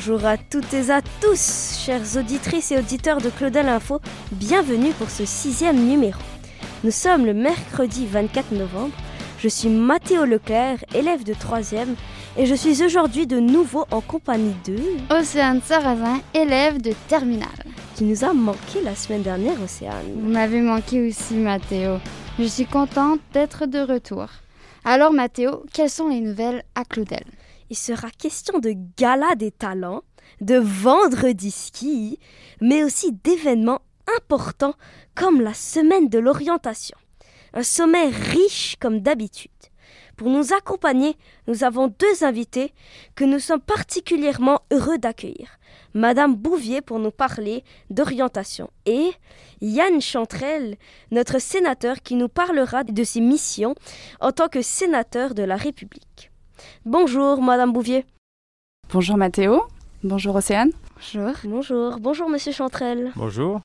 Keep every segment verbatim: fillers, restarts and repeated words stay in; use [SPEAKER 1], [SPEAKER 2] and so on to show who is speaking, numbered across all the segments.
[SPEAKER 1] Bonjour à toutes et à tous, chères auditrices et auditeurs de Claudel Info, bienvenue pour ce sixième numéro. Nous sommes le mercredi vingt-quatre novembre, je suis Mathéo Leclerc, élève de troisième, et je suis aujourd'hui de nouveau en compagnie de...
[SPEAKER 2] Océane Sarrazin, élève de terminale.
[SPEAKER 1] Tu nous as manqué la semaine dernière, Océane.
[SPEAKER 2] Vous m'avez manqué aussi, Mathéo. Je suis contente d'être de retour. Alors, Mathéo, quelles sont les nouvelles à Claudel ?
[SPEAKER 1] Il sera question de gala des talents, de vendredi ski, mais aussi d'événements importants comme la semaine de l'orientation. Un sommet riche comme d'habitude. Pour nous accompagner, nous avons deux invités que nous sommes particulièrement heureux d'accueillir. Madame Bouvier pour nous parler d'orientation et Yann Chantrel, notre sénateur qui nous parlera de ses missions en tant que sénateur de la République. Bonjour Madame Bouvier.
[SPEAKER 3] Bonjour Mathéo. Bonjour Océane.
[SPEAKER 2] Bonjour.
[SPEAKER 1] Bonjour. Bonjour Monsieur Chantrel.
[SPEAKER 4] Bonjour.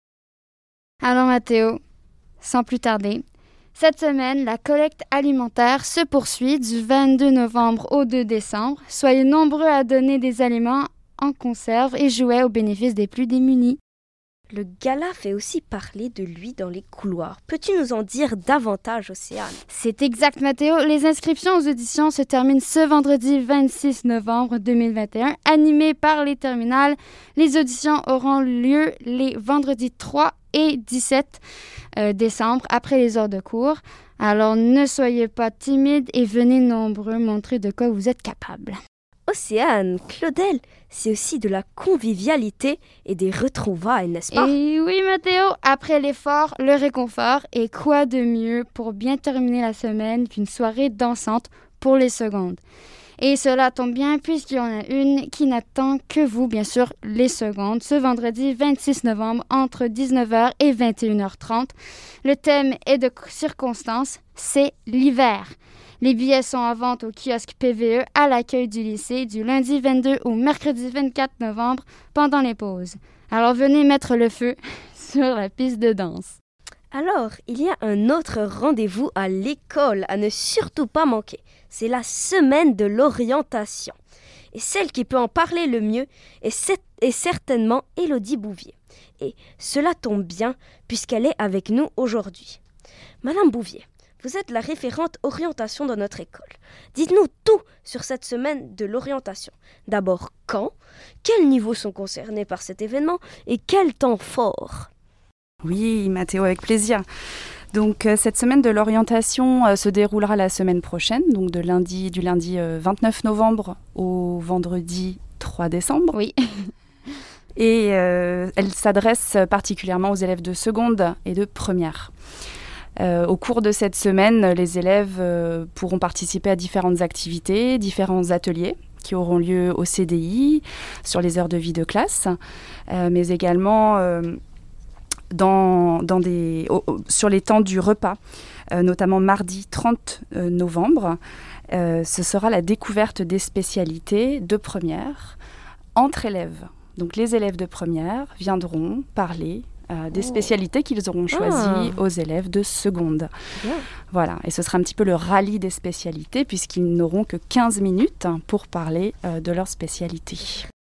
[SPEAKER 2] Alors Mathéo, sans plus tarder, cette semaine, la collecte alimentaire se poursuit du vingt-deux novembre au deux décembre. Soyez nombreux à donner des aliments en conserve et jouets au bénéfice des plus démunis.
[SPEAKER 1] Le gala fait aussi parler de lui dans les couloirs. Peux-tu nous en dire davantage, Océane ?
[SPEAKER 2] C'est exact, Mathéo. Les inscriptions aux auditions se terminent ce vendredi vingt-six novembre deux mille vingt et un. Animées par les terminales, les auditions auront lieu les vendredis trois et dix-sept euh, décembre, après les heures de cours. Alors, ne soyez pas timides et venez nombreux montrer de quoi vous êtes capables.
[SPEAKER 1] Océane, Claudel, c'est aussi de la convivialité et des retrouvailles, n'est-ce pas ?
[SPEAKER 2] Et oui, Mathéo, après l'effort, le réconfort. Et quoi de mieux pour bien terminer la semaine qu'une soirée dansante pour les secondes. Et cela tombe bien puisqu'il y en a une qui n'attend que vous, bien sûr, les secondes, ce vendredi vingt-six novembre entre dix-neuf heures et vingt et une heures trente. Le thème est de circonstance, c'est l'hiver. Les billets sont en vente au kiosque P V E à l'accueil du lycée du lundi vingt-deux au mercredi vingt-quatre novembre pendant les pauses. Alors venez mettre le feu sur la piste de danse.
[SPEAKER 1] Alors, il y a un autre rendez-vous à l'école à ne surtout pas manquer. C'est la semaine de l'orientation. Et celle qui peut en parler le mieux est, c- est certainement Élodie Bouvier. Et cela tombe bien puisqu'elle est avec nous aujourd'hui. Madame Bouvier, vous êtes la référente orientation dans notre école. Dites-nous tout sur cette semaine de l'orientation. D'abord, quand, quels niveaux sont concernés par cet événement et quel temps fort ?
[SPEAKER 3] Oui, Mathéo, avec plaisir. Donc, euh, cette semaine de l'orientation euh, se déroulera la semaine prochaine, donc de lundi, du lundi euh, vingt-neuf novembre au vendredi trois décembre.
[SPEAKER 2] Oui.
[SPEAKER 3] Et euh, elle s'adresse particulièrement aux élèves de seconde et de première. Euh, au cours de cette semaine, les élèves euh, pourront participer à différentes activités, différents ateliers qui auront lieu au C D I, sur les heures de vie de classe, euh, mais également euh, dans, dans des, oh, oh, sur les temps du repas, euh, notamment mardi trente novembre. Euh, ce sera la découverte des spécialités de première entre élèves. Donc les élèves de première viendront parler Euh, des spécialités qu'ils auront choisies
[SPEAKER 1] ah.
[SPEAKER 3] aux élèves de seconde.
[SPEAKER 1] Bien.
[SPEAKER 3] Voilà, et ce sera un petit peu le rallye des spécialités puisqu'ils n'auront que quinze minutes pour parler euh, de leur spécialité.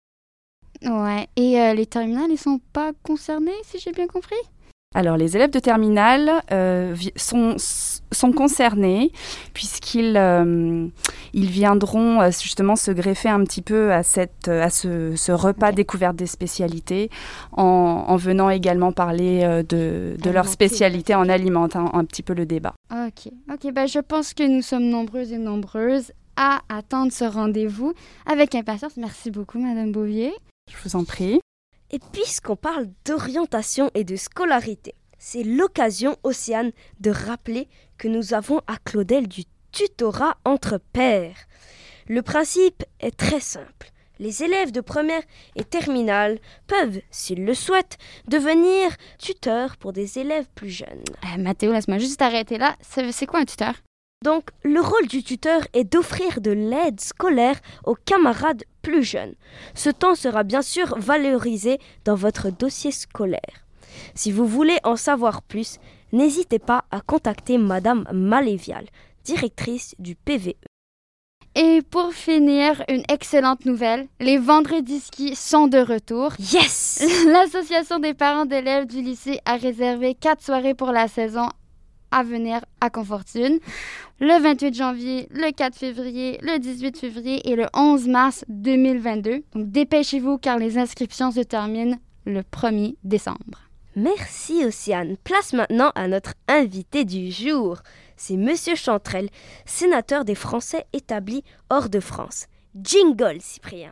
[SPEAKER 2] Ouais, et euh, les terminales, ils sont pas concernés, si j'ai bien compris ?
[SPEAKER 3] Alors, les élèves de terminale euh, vi- sont, sont concernés puisqu'ils euh, ils viendront euh, justement se greffer un petit peu à, cette, à ce, ce repas
[SPEAKER 2] Okay.
[SPEAKER 3] découverte des spécialités en, en venant également parler euh, de, de leur
[SPEAKER 2] Alimenter.
[SPEAKER 3] spécialité en alimentant un petit peu le débat.
[SPEAKER 2] Ok, ok, ben je pense que nous sommes nombreuses et nombreuses à attendre ce rendez-vous avec impatience. Merci beaucoup, Madame Bouvier.
[SPEAKER 3] Je vous en prie.
[SPEAKER 1] Et puisqu'on parle d'orientation et de scolarité, c'est l'occasion, Océane, de rappeler que nous avons à Claudel du tutorat entre pairs. Le principe est très simple. Les élèves de première et terminale peuvent, s'ils le souhaitent, devenir tuteurs pour des élèves plus jeunes.
[SPEAKER 2] Euh, Mathéo, laisse-moi juste arrêter là. C'est, c'est quoi un tuteur ?
[SPEAKER 1] Donc, le rôle du tuteur est d'offrir de l'aide scolaire aux camarades plus jeunes. Ce temps sera bien sûr valorisé dans votre dossier scolaire. Si vous voulez en savoir plus, n'hésitez pas à contacter Madame Malévial, directrice du P V E.
[SPEAKER 2] Et pour finir, une excellente nouvelle. Les vendredis ski sont de retour.
[SPEAKER 1] Yes!
[SPEAKER 2] L'Association des parents d'élèves du lycée a réservé quatre soirées pour la saison à venir à Confortune. Le vingt-huit janvier, le quatre février, le dix-huit février et le onze mars deux mille vingt-deux. Donc dépêchez-vous car les inscriptions se terminent le premier décembre.
[SPEAKER 1] Merci Océane. Place maintenant à notre invité du jour. C'est Monsieur Chantrel, sénateur des Français établis hors de France. Jingle, Cyprien.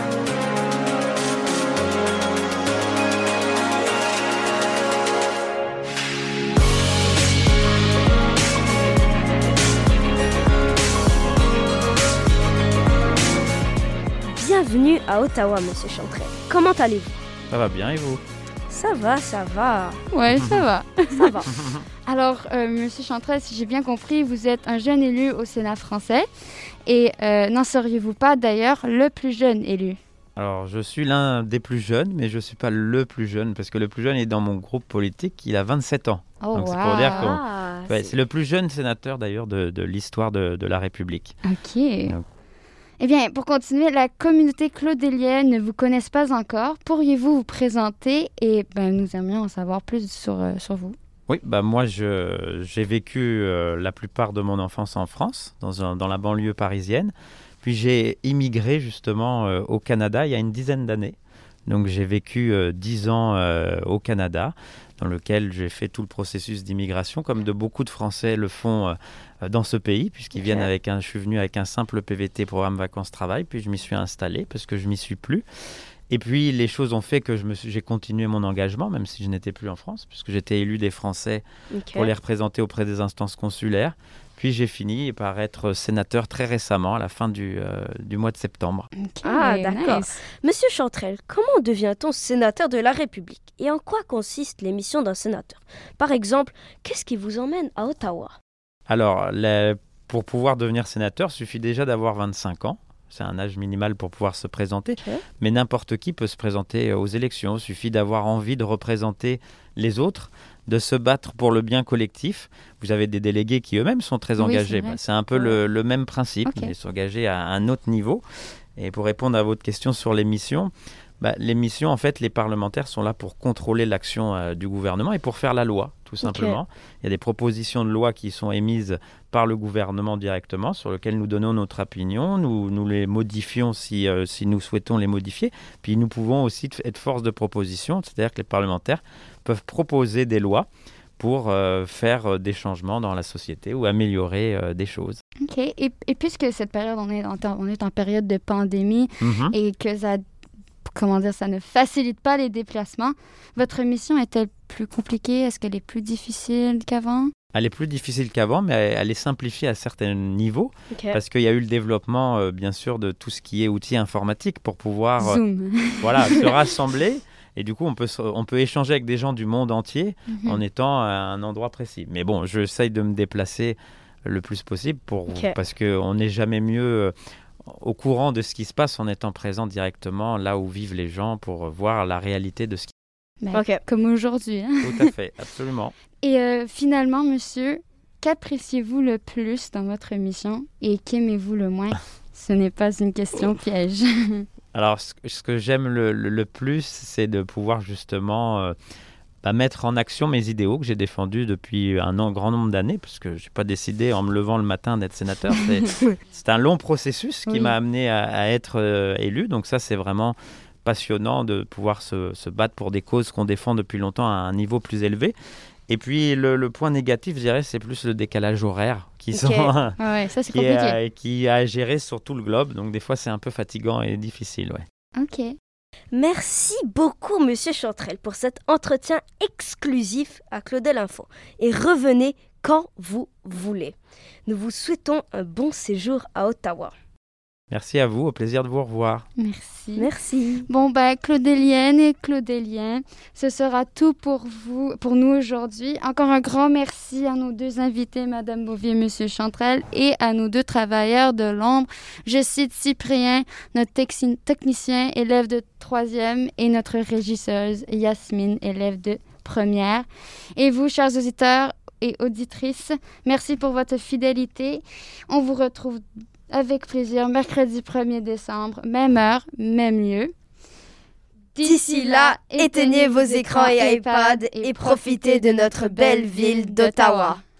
[SPEAKER 1] Bienvenue à Ottawa, Monsieur Chantrel. Comment allez-vous?
[SPEAKER 4] Ça va bien et vous?
[SPEAKER 1] Ça va, ça va.
[SPEAKER 2] Ouais, ça va.
[SPEAKER 1] Ça va.
[SPEAKER 2] Alors, euh, Monsieur Chantrel, si j'ai bien compris, vous êtes un jeune élu au Sénat français. Et euh, n'en seriez-vous pas d'ailleurs le plus jeune élu?
[SPEAKER 4] Alors, je suis l'un des plus jeunes, mais je ne suis pas le plus jeune, parce que le plus jeune est dans mon groupe politique, il a vingt-sept ans.
[SPEAKER 2] Oh,
[SPEAKER 4] Donc,
[SPEAKER 2] wow.
[SPEAKER 4] c'est pour dire que
[SPEAKER 1] Ah,
[SPEAKER 4] ouais,
[SPEAKER 1] c'est...
[SPEAKER 4] c'est le plus jeune sénateur d'ailleurs de, de l'histoire de, de la République.
[SPEAKER 2] OK.
[SPEAKER 4] Donc.
[SPEAKER 2] Eh bien, pour continuer, la communauté claudélienne ne vous connaisse pas encore. Pourriez-vous vous présenter et ben, nous aimerions en savoir plus sur, euh, sur vous?
[SPEAKER 4] Oui, bah moi je, j'ai vécu euh, la plupart de mon enfance en France, dans, un, dans la banlieue parisienne. Puis j'ai immigré justement euh, au Canada il y a une dizaine d'années. Donc j'ai vécu euh, dix ans euh, au Canada, dans lequel j'ai fait tout le processus d'immigration, comme de beaucoup de Français le font euh, dans ce pays, puisqu'ils
[SPEAKER 1] Okay.
[SPEAKER 4] viennent avec un... Je suis venu avec un simple P V T, programme vacances-travail, puis je m'y suis installé, parce que je m'y suis plus. Et puis les choses ont fait que je me suis... j'ai continué mon engagement, même si je n'étais plus en France, puisque j'étais élu des Français
[SPEAKER 1] Okay.
[SPEAKER 4] pour les représenter auprès des instances consulaires. Puis j'ai fini par être sénateur très récemment, à la fin du, euh, du mois de septembre.
[SPEAKER 2] OK,
[SPEAKER 1] Ah, d'accord.
[SPEAKER 2] nice.
[SPEAKER 1] Monsieur Chantrel, comment devient-on sénateur de la République? Et en quoi consiste les missions d'un sénateur? Par exemple, qu'est-ce qui vous emmène à Ottawa?
[SPEAKER 4] Alors, les- pour pouvoir devenir sénateur, il suffit déjà d'avoir vingt-cinq ans. C'est un âge minimal pour pouvoir se présenter.
[SPEAKER 1] Ok.
[SPEAKER 4] Mais n'importe qui peut se présenter aux élections. Il suffit d'avoir envie de représenter les autres, de se battre pour le bien collectif. Vous avez des délégués qui eux-mêmes sont très
[SPEAKER 2] Oui,
[SPEAKER 4] engagés.
[SPEAKER 2] c'est vrai.
[SPEAKER 4] Bah, c'est un peu le, le même principe,
[SPEAKER 2] Ok.
[SPEAKER 4] mais s'engager à un autre niveau. Et pour répondre à votre question sur les missions, bah, les missions, en fait, les parlementaires sont là pour contrôler l'action euh, du gouvernement et pour faire la loi, tout simplement. Il y a des propositions de loi qui sont émises par le gouvernement directement, sur lesquelles nous donnons notre opinion, nous, nous les modifions si, euh, si nous souhaitons les modifier. Puis nous pouvons aussi t- être force de proposition, c'est-à-dire que les parlementaires peuvent proposer des lois pour euh, faire euh, des changements dans la société ou améliorer euh, des choses.
[SPEAKER 2] OK. Et, et puisque cette période, on est en, temps- on est en période de pandémie
[SPEAKER 4] Mhm.
[SPEAKER 2] et que ça, comment dire, ça ne facilite pas les déplacements, votre mission est-elle plus compliquée? Est-ce qu'elle est plus difficile qu'avant?
[SPEAKER 4] Elle est plus difficile qu'avant, mais elle, elle est simplifiée à certains niveaux,
[SPEAKER 1] Ok.
[SPEAKER 4] parce qu'il y a eu le développement, euh, bien sûr, de tout ce qui est outils informatiques pour pouvoir euh,
[SPEAKER 2] Zoom.
[SPEAKER 4] voilà, se rassembler. Et du coup, on peut, se- on peut échanger avec des gens du monde entier
[SPEAKER 2] Mhm.
[SPEAKER 4] en étant à un endroit précis. Mais bon, j'essaye de me déplacer le plus possible pour,
[SPEAKER 1] Ok.
[SPEAKER 4] parce qu'on n'est jamais mieux euh, au courant de ce qui se passe en étant présent directement là où vivent les gens pour voir la réalité de ce qui
[SPEAKER 2] Ben,
[SPEAKER 1] Ok.
[SPEAKER 2] Comme aujourd'hui. Hein?
[SPEAKER 4] Tout à fait, absolument.
[SPEAKER 2] Et euh, finalement, monsieur, qu'appréciez-vous le plus dans votre mission et qu'aimez-vous le moins? Ce n'est pas une question piège.
[SPEAKER 4] Alors, ce, que- ce que j'aime le, le- le plus, c'est de pouvoir justement euh, bah, mettre en action mes idéaux que j'ai défendus depuis un an- grand nombre d'années, parce que je n'ai pas décidé en me levant le matin d'être sénateur. C'est, c'est un long processus qui
[SPEAKER 2] Oui.
[SPEAKER 4] m'a amené à, à être euh, élu. Donc ça, c'est vraiment passionnant de pouvoir se, se battre pour des causes qu'on défend depuis longtemps à un niveau plus élevé. Et puis, le, le point négatif, je dirais, c'est plus le décalage horaire qui,
[SPEAKER 1] Ok.
[SPEAKER 4] sont,
[SPEAKER 2] Ah ouais, ça c'est
[SPEAKER 4] qui, est,
[SPEAKER 2] compliqué.
[SPEAKER 4] à- qui a à gérer sur tout le globe. Donc des fois, c'est un peu fatigant et difficile. Ouais.
[SPEAKER 2] OK.
[SPEAKER 1] Merci beaucoup, Monsieur Chantrel, pour cet entretien exclusif à Claudel Info. Et revenez quand vous voulez. Nous vous souhaitons un bon séjour à Ottawa.
[SPEAKER 4] Merci à vous, au plaisir de vous revoir.
[SPEAKER 2] Merci.
[SPEAKER 1] Merci.
[SPEAKER 2] Bon, ben, Claudélienne et Claudélien, ce sera tout pour vous, pour nous aujourd'hui. Encore un grand merci à nos deux invités, Madame Bouvier et Monsieur Chantrel, et à nos deux travailleurs de l'ombre. Je cite Cyprien, notre texi- technicien, élève de troisième, et notre régisseuse, Yasmine, élève de première. Et vous, chers auditeurs et auditrices, merci pour votre fidélité. On vous retrouve Avec plaisir, mercredi premier décembre, même heure, même lieu.
[SPEAKER 1] D'ici là, éteignez vos écrans et iPads et profitez de notre belle ville d'Ottawa.